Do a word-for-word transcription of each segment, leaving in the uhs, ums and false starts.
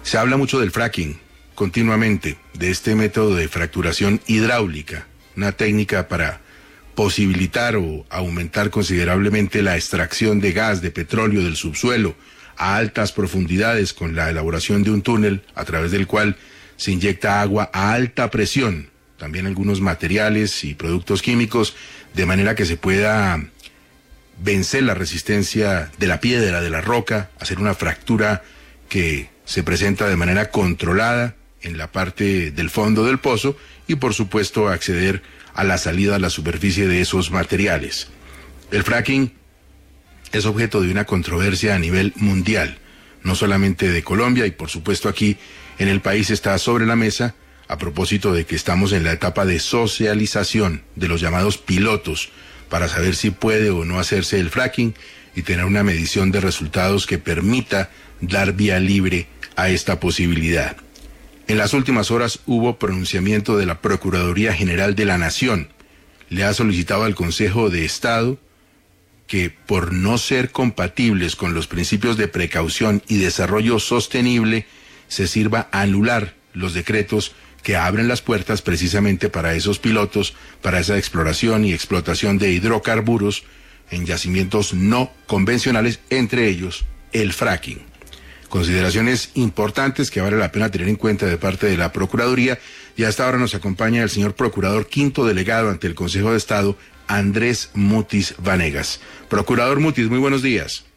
Se habla mucho del fracking, continuamente, de este método de fracturación hidráulica, una técnica para posibilitar o aumentar considerablemente la extracción de gas, de petróleo del subsuelo a altas profundidades con la elaboración de un túnel a través del cual se inyecta agua a alta presión, también algunos materiales y productos químicos, de manera que se pueda vencer la resistencia de la piedra, de la roca, hacer una fractura que se presenta de manera controlada en la parte del fondo del pozo y por supuesto acceder a la salida a la superficie de esos materiales. El fracking es objeto de una controversia a nivel mundial, no solamente de Colombia, y por supuesto aquí en el país está sobre la mesa a propósito de que estamos en la etapa de socialización de los llamados pilotos para saber si puede o no hacerse el fracking y tener una medición de resultados que permita dar vía libre a esta posibilidad. En las últimas horas hubo pronunciamiento de la Procuraduría General de la Nación. Le ha solicitado al Consejo de Estado que, por no ser compatibles con los principios de precaución y desarrollo sostenible, se sirva a anular los decretos que abren las puertas precisamente para esos pilotos, para esa exploración y explotación de hidrocarburos en yacimientos no convencionales, entre ellos el fracking. Consideraciones importantes que vale la pena tener en cuenta de parte de la Procuraduría, y hasta ahora nos acompaña el señor Procurador Quinto Delegado ante el Consejo de Estado, Andrés Mutis Vanegas. Procurador Mutis, muy buenos días.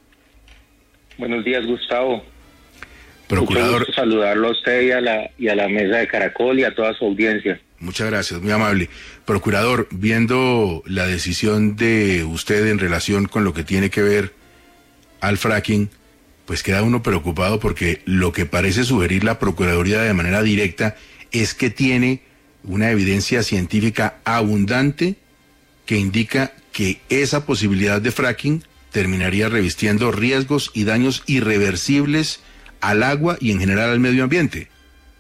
Buenos días, Gustavo. Procurador, mucho gusto saludarlo a usted y a la y a la mesa de Caracol y a toda su audiencia. Muchas gracias, muy amable. Procurador, viendo la decisión de usted en relación con lo que tiene que ver al fracking, pues queda uno preocupado porque lo que parece sugerir la Procuraduría de manera directa es que tiene una evidencia científica abundante que indica que esa posibilidad de fracking terminaría revistiendo riesgos y daños irreversibles al agua y en general al medio ambiente.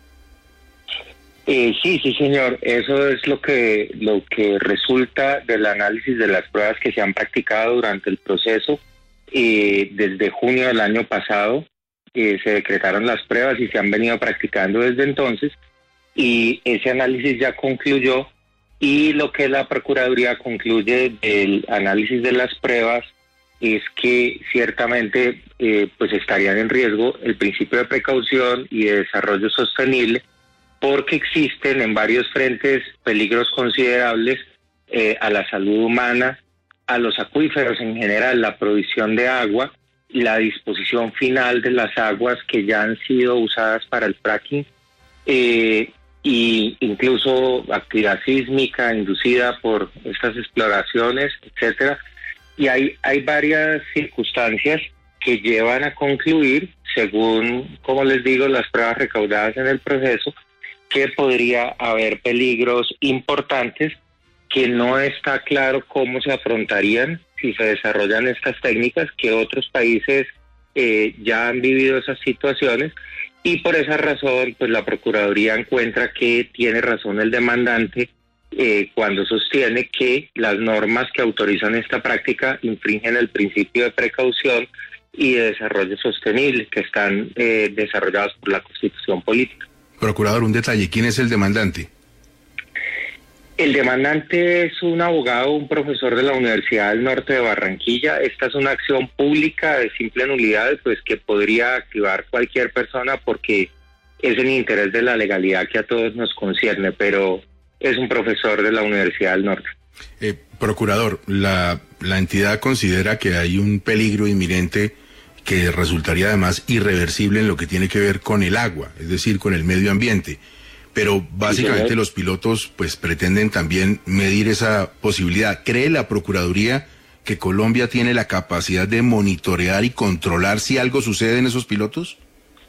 Eh, sí, sí, señor. Eso es lo que lo que resulta del análisis de las pruebas que se han practicado durante el proceso. Eh, desde junio del año pasado eh, se decretaron las pruebas y se han venido practicando desde entonces, y ese análisis ya concluyó, y lo que la Procuraduría concluye del análisis de las pruebas es que ciertamente eh, pues estarían en riesgo el principio de precaución y de desarrollo sostenible, porque existen en varios frentes peligros considerables eh, a la salud humana, a los acuíferos en general, la provisión de agua, la disposición final de las aguas que ya han sido usadas para el fracking, eh, y incluso actividad sísmica inducida por estas exploraciones, etcétera. Y hay, hay varias circunstancias que llevan a concluir, según, como les digo, las pruebas recaudadas en el proceso, que podría haber peligros importantes que no está claro cómo se afrontarían si se desarrollan estas técnicas, que otros países eh, ya han vivido esas situaciones, y por esa razón pues la Procuraduría encuentra que tiene razón el demandante eh, cuando sostiene que las normas que autorizan esta práctica infringen el principio de precaución y de desarrollo sostenible que están eh, desarrollados por la Constitución Política. Procurador, un detalle, ¿quién es el demandante? El demandante es un abogado, un profesor de la Universidad del Norte de Barranquilla. Esta es una acción pública de simple nulidad, pues que podría activar cualquier persona porque es en interés de la legalidad que a todos nos concierne, pero es un profesor de la Universidad del Norte. Eh, procurador, la, la entidad considera que hay un peligro inminente que resultaría además irreversible en lo que tiene que ver con el agua, es decir, con el medio ambiente. Pero básicamente sí, los pilotos pues pretenden también medir esa posibilidad. ¿Cree la Procuraduría que Colombia tiene la capacidad de monitorear y controlar si algo sucede en esos pilotos?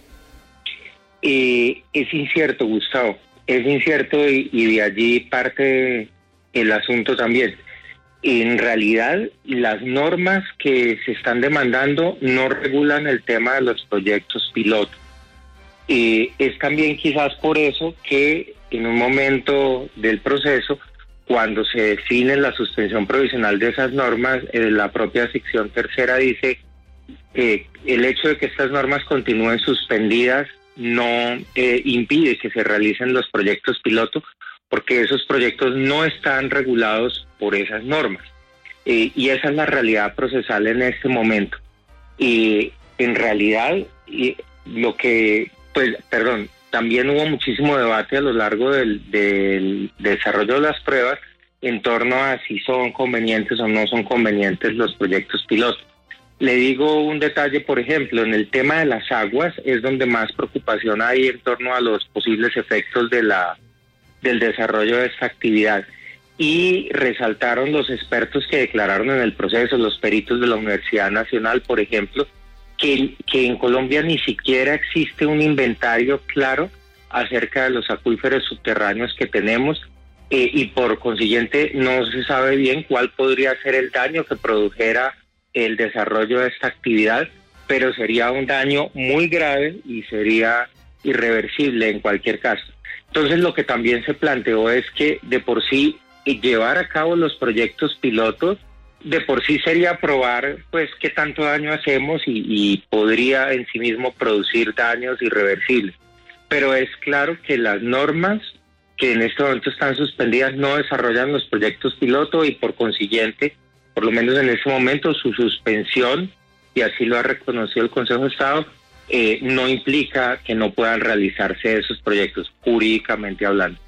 Eh, es incierto, Gustavo, es incierto y, y de allí parte el asunto también. En realidad, las normas que se están demandando no regulan el tema de los proyectos piloto. Eh, es también quizás por eso que en un momento del proceso, cuando se define la suspensión provisional de esas normas, eh, la propia sección tercera dice que el hecho de que estas normas continúen suspendidas no eh, impide que se realicen los proyectos piloto, porque esos proyectos no están regulados por esas normas. Eh, y esa es la realidad procesal en este momento. Y en realidad, y lo que, pues, perdón, también hubo muchísimo debate a lo largo del, del desarrollo de las pruebas en torno a si son convenientes o no son convenientes los proyectos piloto. Le digo un detalle, por ejemplo, en el tema de las aguas es donde más preocupación hay en torno a los posibles efectos de la, del desarrollo de esta actividad. Y resaltaron los expertos que declararon en el proceso, los peritos de la Universidad Nacional, por ejemplo, que, que en Colombia ni siquiera existe un inventario claro acerca de los acuíferos subterráneos que tenemos eh, y por consiguiente no se sabe bien cuál podría ser el daño que produjera el desarrollo de esta actividad, pero sería un daño muy grave y sería irreversible en cualquier caso. Entonces lo que también se planteó es que de por sí llevar a cabo los proyectos pilotos de por sí sería probar pues qué tanto daño hacemos y, y podría en sí mismo producir daños irreversibles. Pero es claro que las normas que en este momento están suspendidas no desarrollan los proyectos piloto y por consiguiente, por lo menos en este momento, su suspensión, y así lo ha reconocido el Consejo de Estado, eh, no implica que no puedan realizarse esos proyectos, jurídicamente hablando.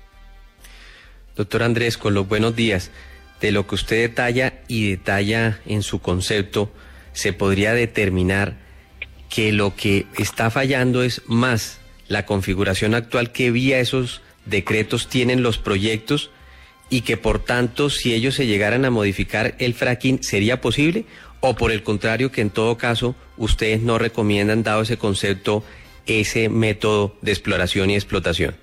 Doctor Andrés Colo, buenos días. De lo que usted detalla y detalla en su concepto, se podría determinar que lo que está fallando es más la configuración actual que vía esos decretos tienen los proyectos y que por tanto si ellos se llegaran a modificar el fracking ¿sería posible? O por el contrario que en todo caso ustedes no recomiendan, dado ese concepto, ese método de exploración y explotación.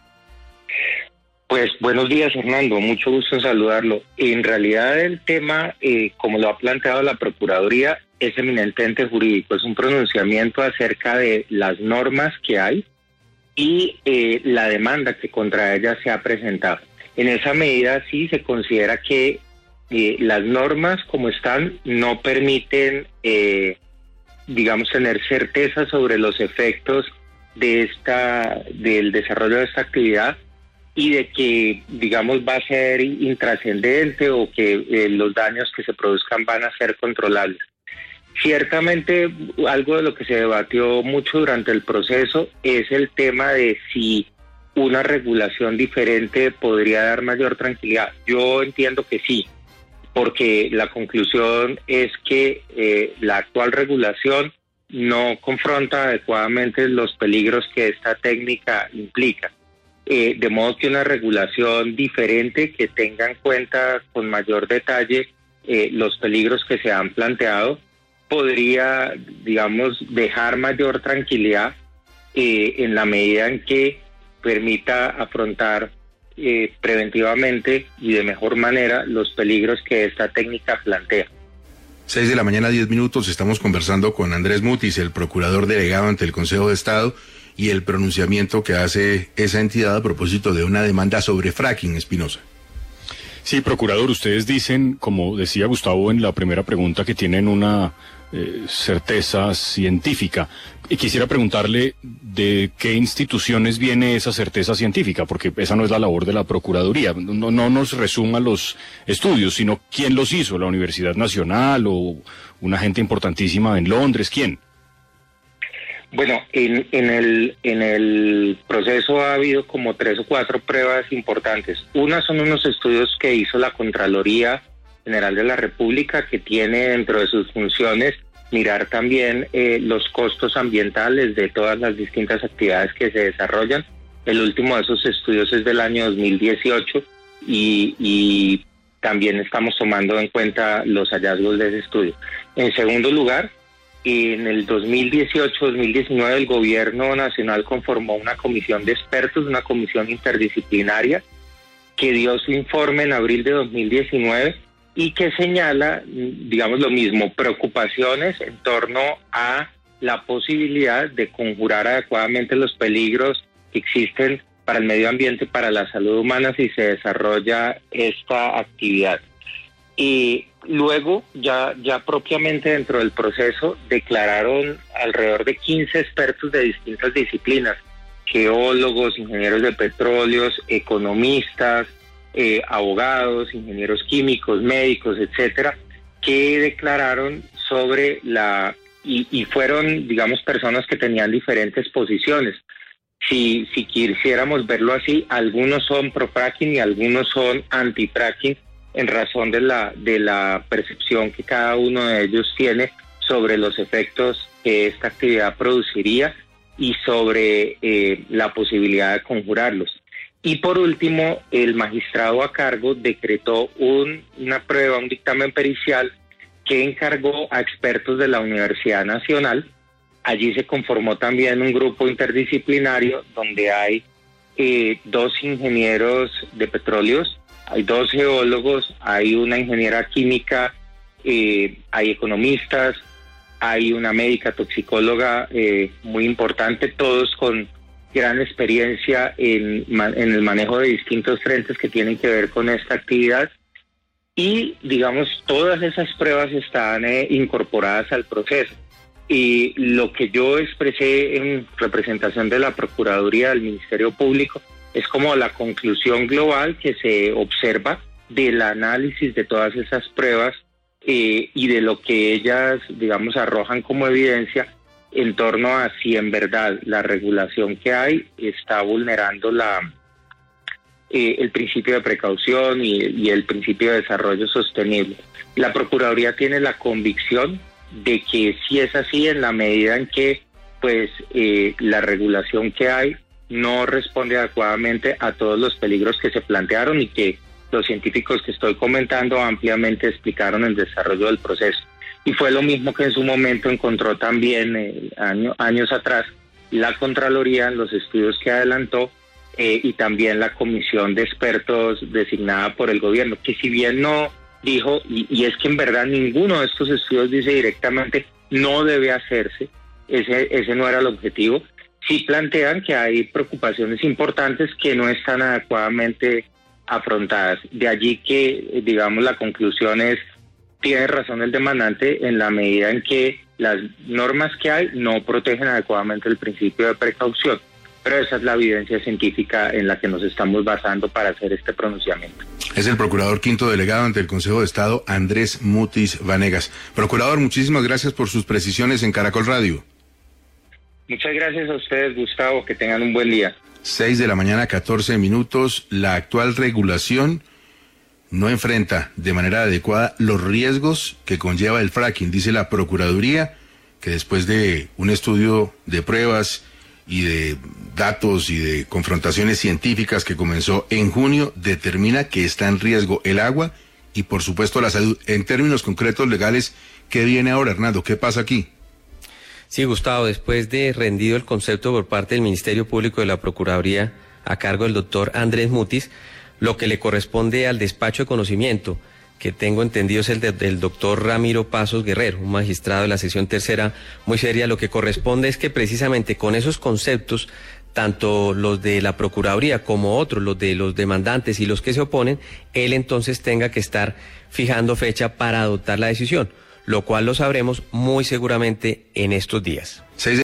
Pues buenos días, Hernando, mucho gusto en saludarlo. En realidad el tema, eh, como lo ha planteado la Procuraduría, es eminentemente jurídico, es un pronunciamiento acerca de las normas que hay y eh, la demanda que contra ellas se ha presentado. En esa medida sí se considera que eh, las normas como están no permiten, eh, digamos, tener certeza sobre los efectos de esta, del desarrollo de esta actividad, y de que, digamos, va a ser intrascendente o que eh, los daños que se produzcan van a ser controlables. Ciertamente, algo de lo que se debatió mucho durante el proceso es el tema de si una regulación diferente podría dar mayor tranquilidad. Yo entiendo que sí, porque la conclusión es que eh, la actual regulación no confronta adecuadamente los peligros que esta técnica implica. Eh, de modo que una regulación diferente que tenga en cuenta con mayor detalle eh, los peligros que se han planteado podría, digamos, dejar mayor tranquilidad eh, en la medida en que permita afrontar eh, preventivamente y de mejor manera los peligros que esta técnica plantea. Seis de la mañana, diez minutos, estamos conversando con Andrés Mutis, el procurador delegado ante el Consejo de Estado, y el pronunciamiento que hace esa entidad a propósito de una demanda sobre fracking, Espinosa. Sí, procurador, ustedes dicen, como decía Gustavo en la primera pregunta, que tienen una eh, certeza científica. Y quisiera preguntarle de qué instituciones viene esa certeza científica, porque esa no es la labor de la Procuraduría. No, no nos resuma los estudios, sino quién los hizo, la Universidad Nacional o una gente importantísima en Londres, ¿quién? Bueno, en, en, el, en el proceso ha habido como tres o cuatro pruebas importantes. Una son unos estudios que hizo la Contraloría General de la República, que tiene dentro de sus funciones mirar también eh, los costos ambientales de todas las distintas actividades que se desarrollan. El último de esos estudios es del año dos mil dieciocho y, y también estamos tomando en cuenta los hallazgos de ese estudio. En segundo lugar, en el dos mil dieciocho dos mil diecinueve el Gobierno Nacional conformó una comisión de expertos, una comisión interdisciplinaria, que dio su informe en abril de dos mil diecinueve y que señala, digamos lo mismo, preocupaciones en torno a la posibilidad de conjurar adecuadamente los peligros que existen para el medio ambiente, para la salud humana si se desarrolla esta actividad. Y luego, ya, ya propiamente dentro del proceso, declararon alrededor de quince expertos de distintas disciplinas, geólogos, ingenieros de petróleos, economistas, eh, abogados, ingenieros químicos, médicos, etcétera, que declararon sobre la, y, y fueron, digamos, personas que tenían diferentes posiciones. Si, si quisiéramos verlo así, algunos son pro-fracking y algunos son anti-fracking, en razón de la, de la percepción que cada uno de ellos tiene sobre los efectos que esta actividad produciría y sobre eh, la posibilidad de conjurarlos. Y por último, el magistrado a cargo decretó un, una prueba, un dictamen pericial que encargó a expertos de la Universidad Nacional. Allí se conformó también un grupo interdisciplinario donde hay eh, dos ingenieros de petróleos, hay dos geólogos, hay una ingeniera química, eh, hay economistas, hay una médica toxicóloga eh, muy importante, todos con gran experiencia en, en el manejo de distintos frentes que tienen que ver con esta actividad. Y, digamos, todas esas pruebas están eh, incorporadas al proceso. Y lo que yo expresé en representación de la Procuraduría del Ministerio Público es como la conclusión global que se observa del análisis de todas esas pruebas eh, y de lo que ellas, digamos, arrojan como evidencia en torno a si en verdad la regulación que hay está vulnerando la eh, el principio de precaución y, y el principio de desarrollo sostenible. La Procuraduría tiene la convicción de que sí es así en la medida en que pues eh, la regulación que hay no responde adecuadamente a todos los peligros que se plantearon y que los científicos que estoy comentando ampliamente explicaron en el desarrollo del proceso. Y fue lo mismo que en su momento encontró también eh, año, años atrás la Contraloría en los estudios que adelantó eh, y también la comisión de expertos designada por el gobierno, que si bien no dijo, y, y es que en verdad ninguno de estos estudios dice directamente no debe hacerse, ese, ese no era el objetivo, sí plantean que hay preocupaciones importantes que no están adecuadamente afrontadas. De allí que, digamos, la conclusión es, tiene razón el demandante en la medida en que las normas que hay no protegen adecuadamente el principio de precaución. Pero esa es la evidencia científica en la que nos estamos basando para hacer este pronunciamiento. Es el procurador quinto delegado ante el Consejo de Estado, Andrés Mutis Vanegas. Procurador, muchísimas gracias por sus precisiones en Caracol Radio. Muchas gracias a ustedes, Gustavo, que tengan un buen día. Seis de la mañana, catorce minutos. La actual regulación no enfrenta de manera adecuada los riesgos que conlleva el fracking, dice la Procuraduría, que después de un estudio de pruebas y de datos y de confrontaciones científicas que comenzó en junio, determina que está en riesgo el agua y por supuesto la salud. En términos concretos legales, ¿qué viene ahora, Hernando? ¿Qué pasa aquí? Sí, Gustavo, después de rendido el concepto por parte del Ministerio Público de la Procuraduría a cargo del doctor Andrés Mutis, lo que le corresponde al despacho de conocimiento, que tengo entendido es el de, del doctor Ramiro Pasos Guerrero, un magistrado de la sección tercera muy seria, lo que corresponde es que precisamente con esos conceptos, tanto los de la Procuraduría como otros, los de los demandantes y los que se oponen, él entonces tenga que estar fijando fecha para adoptar la decisión, lo cual lo sabremos muy seguramente en estos días.